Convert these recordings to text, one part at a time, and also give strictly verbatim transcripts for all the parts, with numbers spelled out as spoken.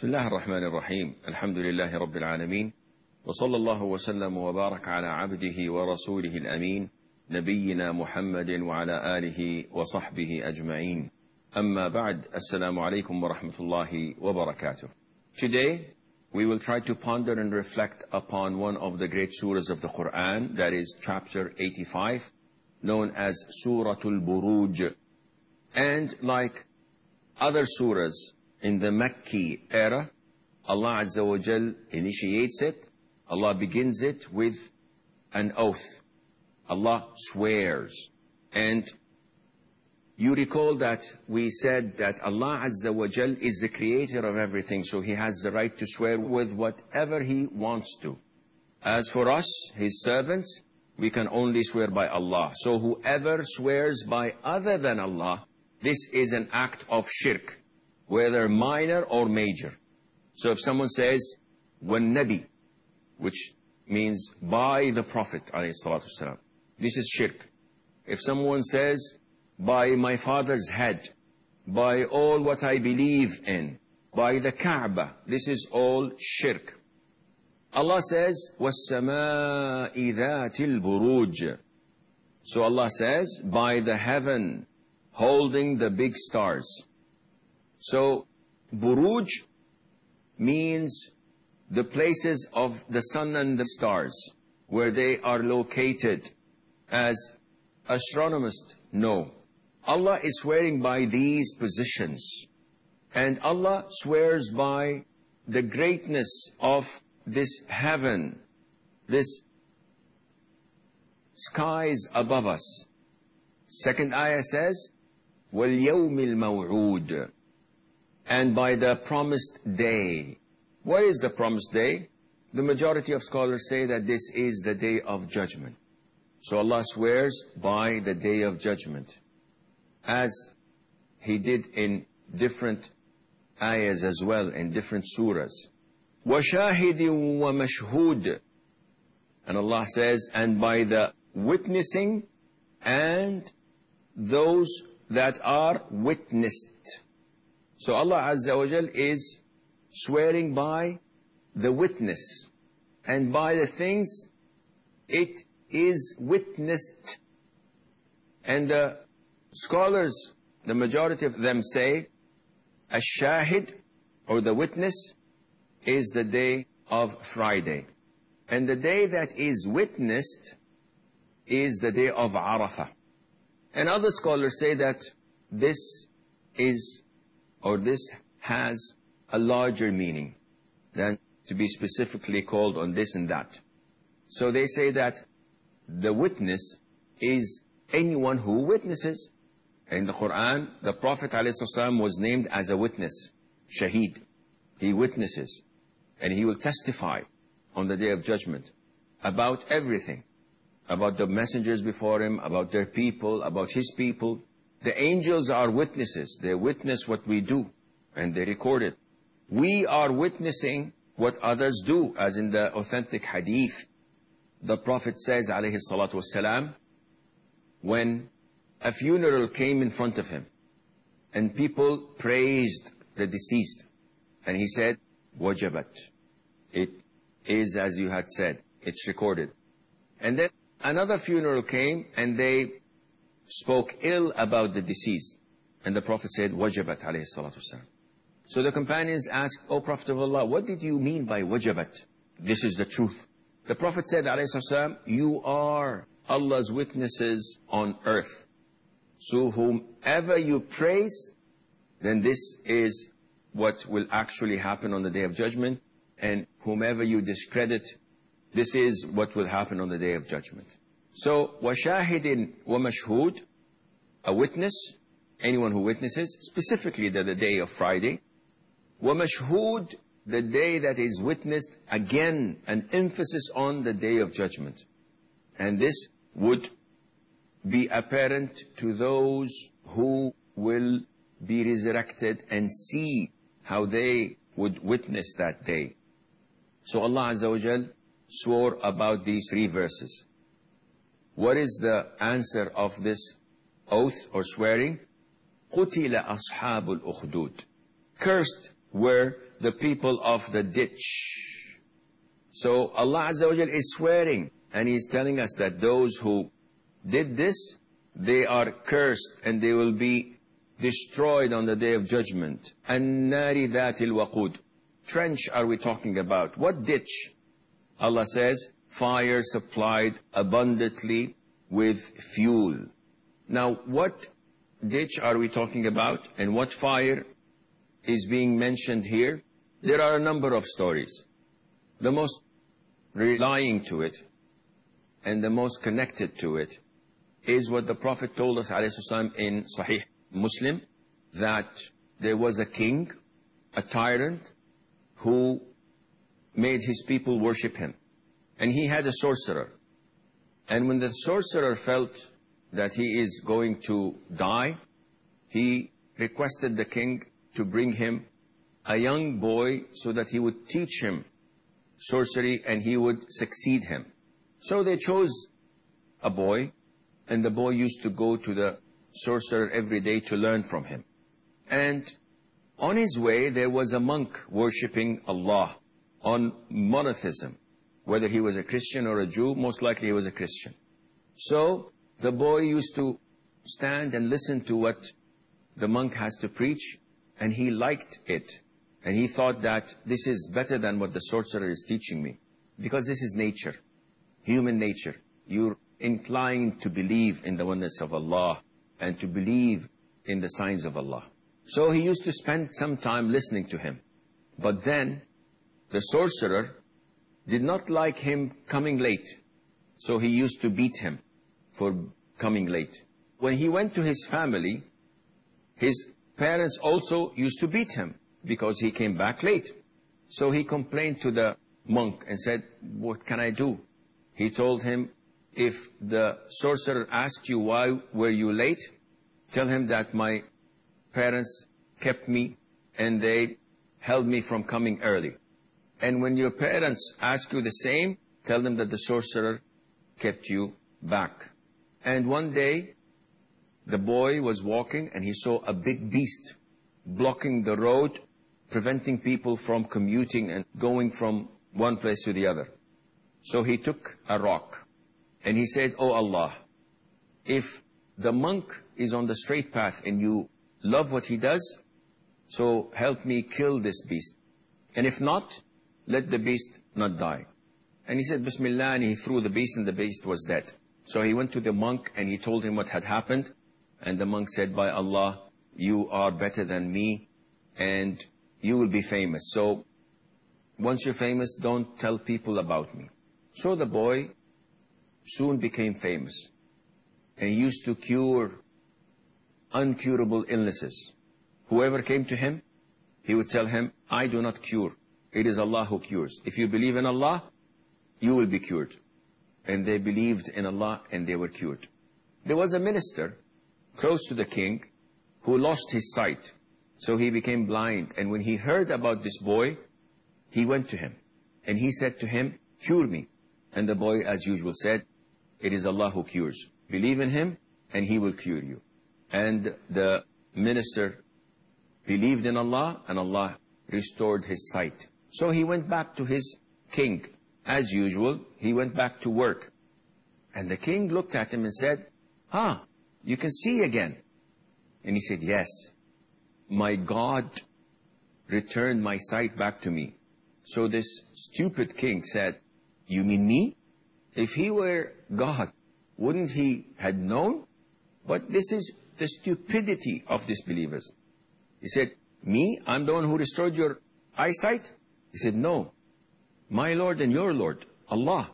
بسم الله الرحمن الرحيم. الحمد لله رب العالمين، وصلى الله وسلم وبارك على عبده ورسوله الأمين نبينا محمد وعلى آله وصحبه أجمعين. أما بعد، السلام عليكم ورحمة الله وبركاته. Today we will try to ponder and reflect upon one of the great surahs of the Quran, that is chapter eighty-five, known as Suratul Buruj. And like other surahs in the Makki era, Allah Azza wa Jal initiates it. Allah begins it with an oath. Allah swears. And you recall that we said that Allah Azza wa Jal is the creator of everything, so He has the right to swear with whatever He wants to. As for us, His servants, we can only swear by Allah. So whoever swears by other than Allah, this is an act of shirk, whether minor or major. So if someone says, "Wan Nabi," which means by the Prophet ﷺ, this is shirk. If someone says, "By my father's head," by all what I believe in, by the Kaaba, this is all shirk. Allah says, وَالسَّمَاءِ ذَاتِ الْبُرُوجِ. So Allah says, by the heaven holding the big stars. So Buruj means the places of the sun and the stars, where they are located, as astronomers know. Allah is swearing by these positions, and Allah swears by the greatness of this heaven, this skies above us. Second ayah says, وَالْيَوْمِ الْمَوْعُودِ, and by the promised day. What is the promised day? The majority of scholars say that this is the day of judgment. So Allah swears by the day of judgment, as He did in different ayahs as well, in different surahs. وَشَاهِدٍ وَمَشْهُودٍ, and Allah says, and by the witnessing and those that are witnessed. So Allah Azza wa Jal is swearing by the witness and by the things it is witnessed. And the scholars, the majority of them say, Ash-Shahid, or the witness, is the day of Friday. And the day that is witnessed is the day of Arafah. And other scholars say that this is, or this has a larger meaning than to be specifically called on this and that. So they say that the witness is anyone who witnesses. In the Quran, the Prophet ﷺ was named as a witness, Shaheed. He witnesses, and he will testify on the day of judgment about everything, about the messengers before him, about their people, about his people. The angels are witnesses. They witness what we do, and they record it. We are witnessing what others do, as in the authentic hadith. The Prophet says, alayhi salatu wassalam, when a funeral came in front of him, and people praised the deceased, and he said, wajabat. It is as you had said. It's recorded. And then another funeral came, and they spoke ill about the deceased, and the Prophet said, wajabat, alayhi salatu wassalam. So the companions asked, O Prophet of Allah, what did you mean by wajabat? This is the truth. The Prophet said, alayhi salatu wassalam, you are Allah's witnesses on earth. So whomever you praise, then this is what will actually happen on the day of judgment. And whomever you discredit, this is what will happen on the day of judgment. So, وَشَاهِدٍ وَمَشْهُودٍ, a witness, anyone who witnesses, specifically the, the day of Friday. وَمَشْهُودٍ, the day that is witnessed, again, an emphasis on the day of judgment. And this would be apparent to those who will be resurrected and see how they would witness that day. So Allah Azza wa Jal swore about these three verses. What is the answer of this oath or swearing? قُتِلَ أَصْحَابُ الْأُخْدُودِ. Cursed were the people of the ditch. So Allah Azza wa Jal is swearing, and He's telling us that those who did this, they are cursed and they will be destroyed on the day of judgment. An-nari dhatil waqud. Trench are we talking about? What ditch? Allah says, fire supplied abundantly with fuel. Now, what ditch are we talking about, and what fire is being mentioned here? There are a number of stories. The most relying to it and the most connected to it is what the Prophet told us ﷺ in Sahih Muslim, that there was a king, a tyrant, who made his people worship him. And he had a sorcerer. And when the sorcerer felt that he is going to die, he requested the king to bring him a young boy so that he would teach him sorcery and he would succeed him. So they chose a boy, and the boy used to go to the sorcerer every day to learn from him. And on his way, there was a monk worshipping Allah on monotheism. Whether he was a Christian or a Jew, most likely he was a Christian. So the boy used to stand and listen to what the monk has to preach, and he liked it. And he thought that this is better than what the sorcerer is teaching me. Because this is nature, human nature. You're inclined to believe in the oneness of Allah and to believe in the signs of Allah. So he used to spend some time listening to him. But then the sorcerer did not like him coming late. So he used to beat him for coming late. When he went to his family, his parents also used to beat him because he came back late. So he complained to the monk and said, what can I do? He told him, if the sorcerer asked you why were you late, tell him that my parents kept me and they held me from coming early. And when your parents ask you the same, tell them that the sorcerer kept you back. And one day, the boy was walking and he saw a big beast blocking the road, preventing people from commuting and going from one place to the other. So he took a rock and he said, Oh Allah, if the monk is on the straight path and you love what he does, so help me kill this beast. And if not, let the beast not die. And he said, Bismillah, and he threw the beast and the beast was dead. So he went to the monk and he told him what had happened. And the monk said, by Allah, you are better than me and you will be famous. So once you're famous, don't tell people about me. So the boy soon became famous. And he used to cure uncurable illnesses. Whoever came to him, he would tell him, I do not cure. It is Allah who cures. If you believe in Allah, you will be cured. And they believed in Allah and they were cured. There was a minister close to the king who lost his sight. So he became blind. And when he heard about this boy, he went to him. And he said to him, cure me. And the boy, as usual, said, it is Allah who cures. Believe in Him and He will cure you. And the minister believed in Allah and Allah restored his sight. So he went back to his king. As usual, he went back to work. And the king looked at him and said, ah, you can see again. And he said, yes, my God returned my sight back to me. So this stupid king said, you mean me? If he were God, wouldn't he had known? But this is the stupidity of disbelievers. He said, me? I'm the one who restored your eyesight? He said, no, my Lord and your Lord, Allah.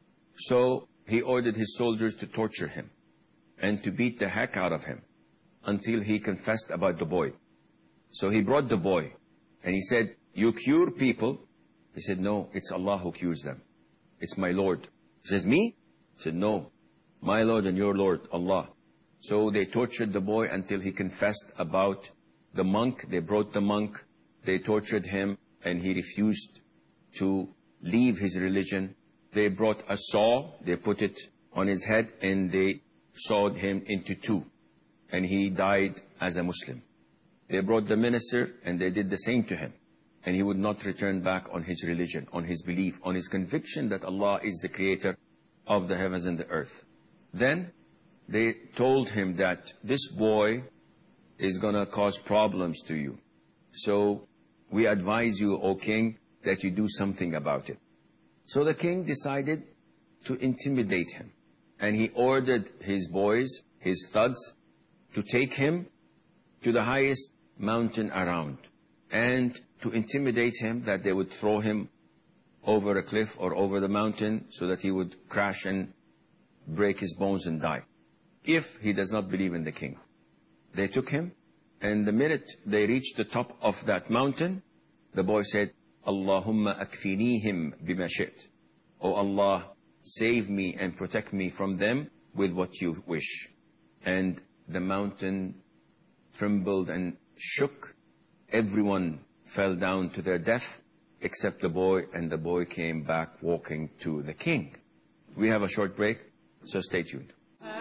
So he ordered his soldiers to torture him and to beat the heck out of him until he confessed about the boy. So he brought the boy and he said, you cure people? He said, no, it's Allah who cures them. It's my Lord. He says, me? He said, no, my Lord and your Lord, Allah. So they tortured the boy until he confessed about the monk. They brought the monk, they tortured him, and he refused to leave his religion. They brought a saw, they put it on his head, and they sawed him into two. And he died as a Muslim. They brought the minister, and they did the same to him. and he would not return back on his religion, on his belief, on his conviction that Allah is the creator of the heavens and the earth. Then they told him that this boy is going to cause problems to you. So we advise you, O king, that you do something about it. So the king decided to intimidate him. And he ordered his boys, his thugs, to take him to the highest mountain around and to intimidate him that they would throw him over a cliff or over the mountain so that he would crash and break his bones and die if he does not believe in the king. They took him, and the minute they reached the top of that mountain, the boy said, Allahumma akfinihim bima shi't. Oh Allah, save me and protect me from them with what you wish. And the mountain trembled and shook. Everyone fell down to their death except the boy, and the boy came back walking to the king. We have a short break, so stay tuned.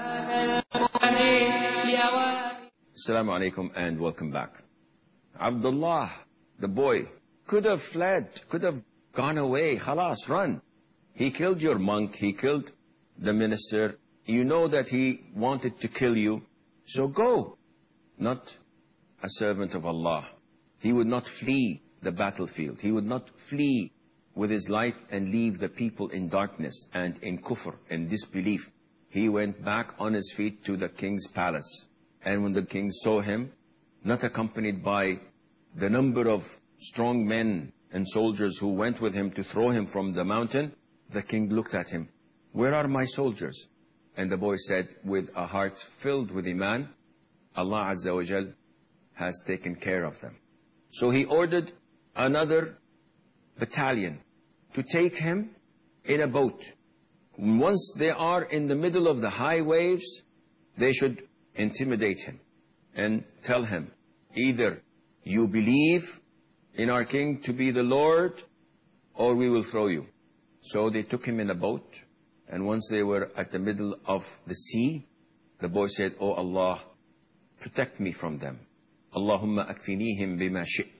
Assalamu alaikum and welcome back. Abdullah, the boy, could have fled, could have gone away. Khalas, run. He killed your monk, he killed the minister. You know that he wanted to kill you, so go. Not a servant of Allah. He would not flee the battlefield. He would not flee with his life and leave the people in darkness and in kufr and disbelief. He went back on his feet to the king's palace. And when the king saw him, not accompanied by the number of strong men and soldiers who went with him to throw him from the mountain, the king looked at him. Where are my soldiers? And the boy said, with a heart filled with iman, Allah Azza wa Jal has taken care of them. So he ordered another battalion to take him in a boat. Once they are in the middle of the high waves, they should intimidate him and tell him, either you believe in our king to be the Lord, or we will throw you. So they took him in a boat, and once they were at the middle of the sea, the boy said, Oh Allah, protect me from them. Allahumma akfinihim bima shi't.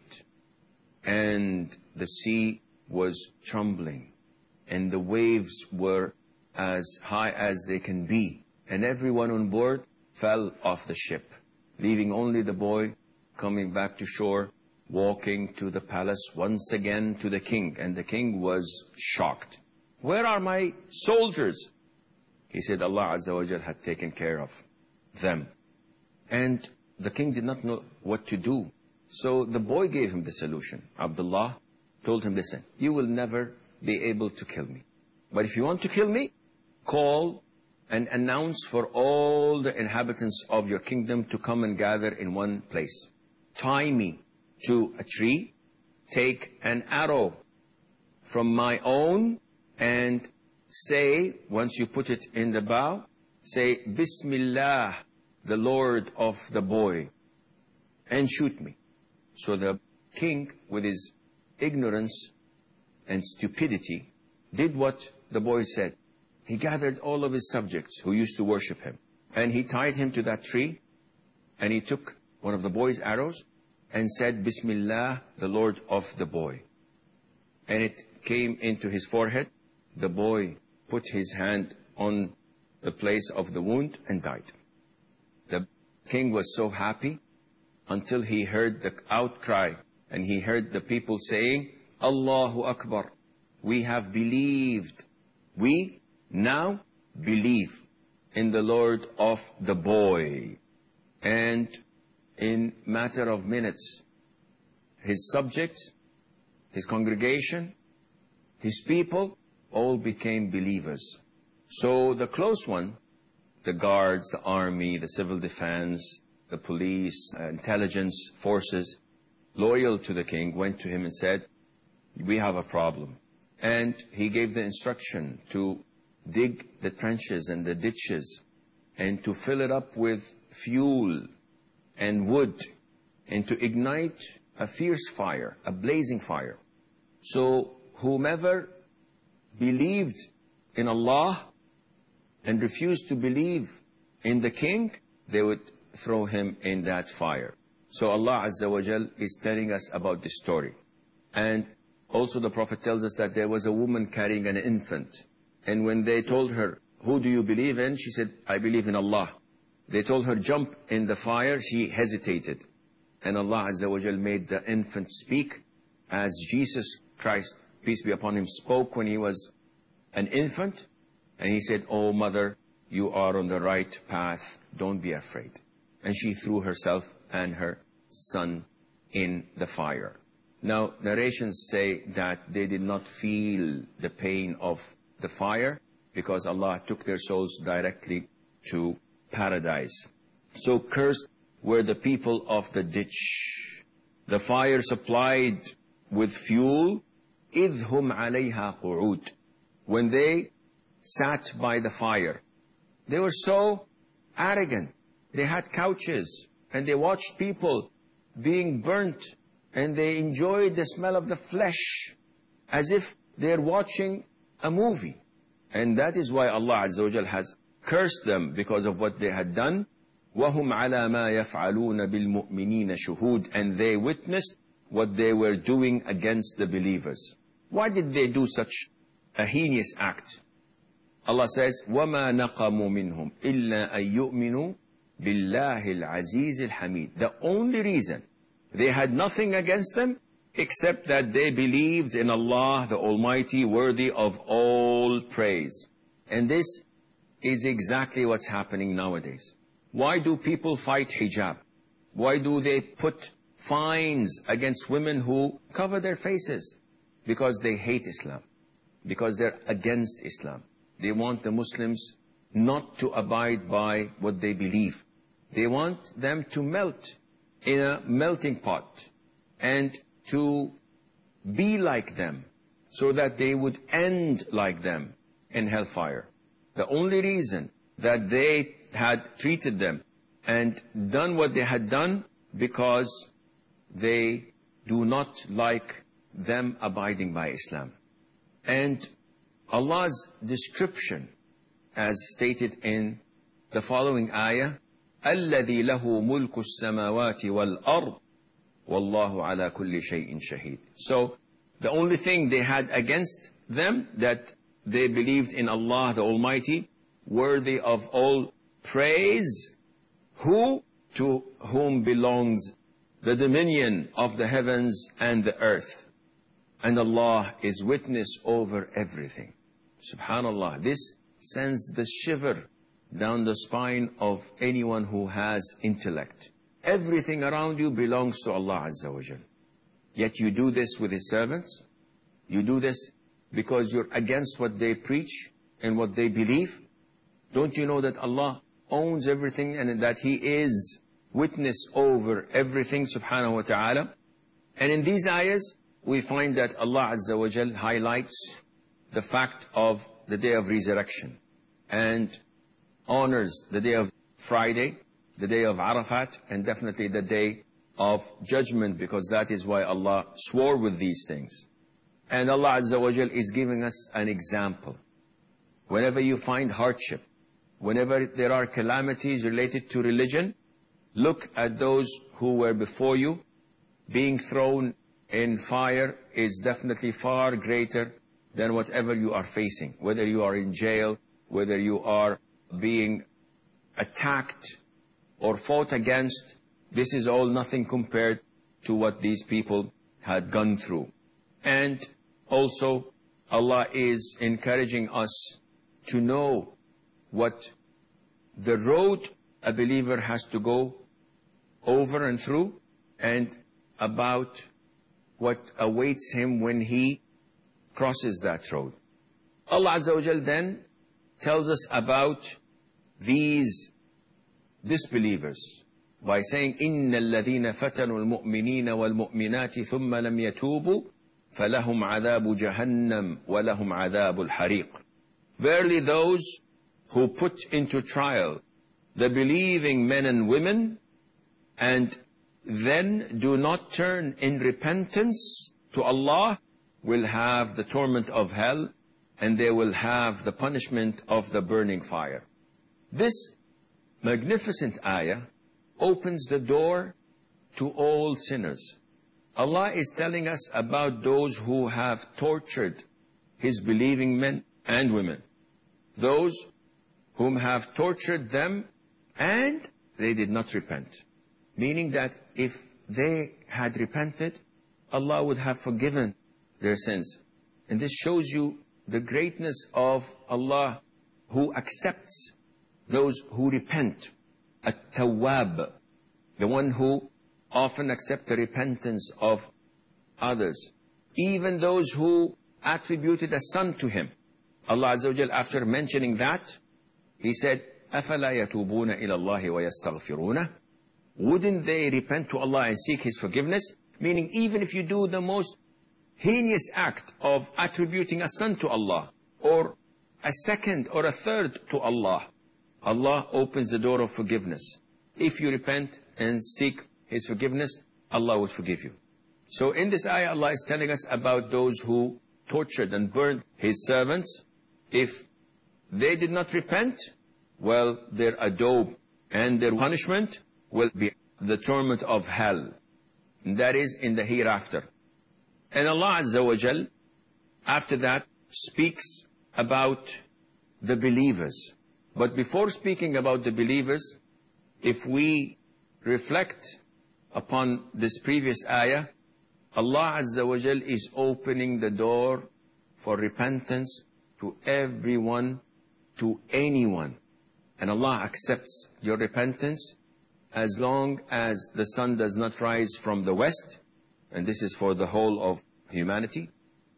And the sea was trembling, and the waves were as high as they can be, and everyone on board fell off the ship, leaving only the boy coming back to shore, walking to the palace once again to the king. And the king was shocked. Where are my soldiers? He said Allah Azza wa Jal had taken care of them. And the king did not know what to do. So the boy gave him the solution. Abdullah told him, listen, you will never be able to kill me. But if you want to kill me, call and announce for all the inhabitants of your kingdom to come and gather in one place. Tie me to a tree, take an arrow from my own, and say, once you put it in the bow, say, Bismillah, the Lord of the boy, and shoot me. So the king, with his ignorance and stupidity, did what the boy said. He gathered all of his subjects who used to worship him, and he tied him to that tree, and he took one of the boy's arrows and said, Bismillah, the Lord of the boy. And it came into his forehead. The boy put his hand on the place of the wound and died. The king was so happy until he heard the outcry, and he heard the people saying, Allahu Akbar, we have believed. We now believe in the Lord of the boy. And in matter of minutes, his subjects, his congregation, his people, all became believers. So the close one, the guards, the army, the civil defense, the police, uh, intelligence forces, loyal to the king, went to him and said, we have a problem. And he gave the instruction to dig the trenches and the ditches and to fill it up with fuel and wood and to ignite a fierce fire, a blazing fire. So whomever believed in Allah and refused to believe in the king, they would throw him in that fire. So Allah Azza wa Jal is telling us about this story. And also the Prophet tells us that there was a woman carrying an infant. And when they told her, who do you believe in? She said, I believe in Allah. They told her, jump in the fire. She hesitated. And Allah Azza wa Jal made the infant speak as Jesus Christ, peace be upon him, spoke when he was an infant. And he said, oh mother, you are on the right path. Don't be afraid. And she threw herself and her son in the fire. Now, narrations say that they did not feel the pain of the fire because Allah took their souls directly to paradise. So cursed were the people of the ditch. The fire supplied with fuel, إِذْ هُمْ عَلَيْهَا قُعُودٌ. When they sat by the fire, they were so arrogant. They had couches and they watched people being burnt and they enjoyed the smell of the flesh as if they're watching a movie. And that is why Allah Azza wa Jal has cursed them because of what they had done. وَهُمْ عَلَى مَا يَفْعَلُونَ بِالْمُؤْمِنِينَ شُهُودٌ. And they witnessed what they were doing against the believers. Why did they do such a heinous act? Allah says, وَمَا نَقَمُوا مِنْهُمْ إِلَّا أَن يُؤْمِنُوا بِاللَّهِ الْعَزِيزِ الْحَمِيدِ. The only reason they had nothing against them except that they believed in Allah, the Almighty, worthy of all praise. And this is exactly what's happening nowadays. Why do people fight hijab? Why do they put fines against women who cover their faces? Because they hate Islam. Because they're against Islam. They want the Muslims not to abide by what they believe. They want them to melt in a melting pot and to be like them so that they would end like them in hellfire. The only reason that they had treated them and done what they had done because they do not like them abiding by Islam. And Allah's description, as stated in the following ayah, الَّذِي لَهُ مُلْكُ السَّمَاوَاتِ وَالْأَرْضِ وَاللَّهُ عَلَى كُلِّ شَيْءٍ شَهِيدٌ. So, the only thing they had against them, that they believed in Allah the Almighty, worthy of all praise, who to whom belongs the dominion of the heavens and the earth. And Allah is witness over everything. Subhanallah, this sends the shiver down the spine of anyone who has intellect. Everything around you belongs to Allah Azza wa Jal. Yet you do this with His servants. You do this because you're against what they preach and what they believe. Don't you know that Allah owns everything and that He is witness over everything, subhanahu wa ta'ala? And in these ayahs, we find that Allah Azza wa Jal highlights the fact of the day of resurrection and honors the day of Friday, the day of Arafat, and definitely the day of judgment, because that is why Allah swore with these things. And Allah Azza wa Jal is giving us an example. Whenever you find hardship, whenever there are calamities related to religion, look at those who were before you. Being thrown in fire is definitely far greater than whatever you are facing. Whether you are in jail, whether you are being attacked or fought against, this is all nothing compared to what these people had gone through. And also, Allah is encouraging us to know what the road a believer has to go over and through, and about what awaits him when he crosses that road. Allah Azza wa Jal then tells us about these disbelievers by saying, إِنَّ الَّذِينَ فَتَنُوا الْمُؤْمِنِينَ وَالْمُؤْمِنَاتِ ثُمَّ لَمْ يَتُوبُوا فَلَهُمْ عَذَابُ جَهَنَّمْ وَلَهُمْ عَذَابُ الْحَرِيقِ. Verily those who put into trial the believing men and women and then do not turn in repentance to Allah will have the torment of hell, and they will have the punishment of the burning fire. This magnificent ayah opens the door to all sinners. Allah is telling us about those who have tortured His believing men and women. Those whom have tortured them and they did not repent. Meaning that if they had repented, Allah would have forgiven their sins. And this shows you the greatness of Allah, who accepts those who repent. At-Tawwab, the one who often accepts the repentance of others. Even those who attributed a son to Him. Allah Azza wa Jal, after mentioning that, He said, أَفَلَا يَتُوبُونَ إِلَى اللَّهِ وَيَسْتَغْفِرُونَ. Wouldn't they repent to Allah and seek His forgiveness? Meaning, even if you do the most heinous act of attributing a son to Allah, or a second or a third to Allah, Allah opens the door of forgiveness. If you repent and seek His forgiveness, Allah would forgive you. So in this ayah, Allah is telling us about those who tortured and burned His servants. If they did not repent, well, their adobe and their punishment will be the torment of hell. And that is in the hereafter. And Allah Azza wa Jal, after that, speaks about the believers. But before speaking about the believers, if we reflect upon this previous ayah, Allah Azza wa Jal is opening the door for repentance to everyone, to anyone. And Allah accepts your repentance as long as the sun does not rise from the west, and this is for the whole of humanity,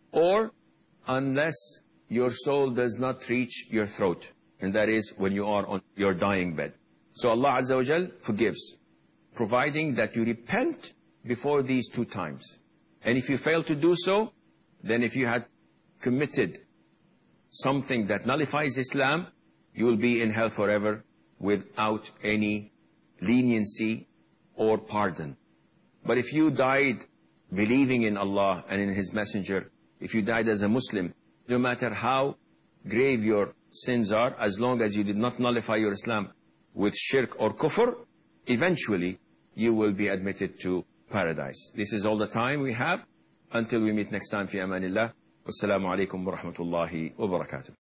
or unless your soul does not reach your throat, and that is when you are on your dying bed. So Allah Azza wa Jal forgives, providing that you repent before these two times. And if you fail to do so, then if you had committed something that nullifies Islam, you will be in hell forever without any leniency or pardon. But if you died believing in Allah and in His Messenger, if you died as a Muslim, no matter how grave your sins are, as long as you did not nullify your Islam with shirk or kufr, eventually you will be admitted to paradise. This is all the time we have. Until we meet next time, fi amanillah. Wassalamu alaikum wa rahmatullahi wa barakatuh.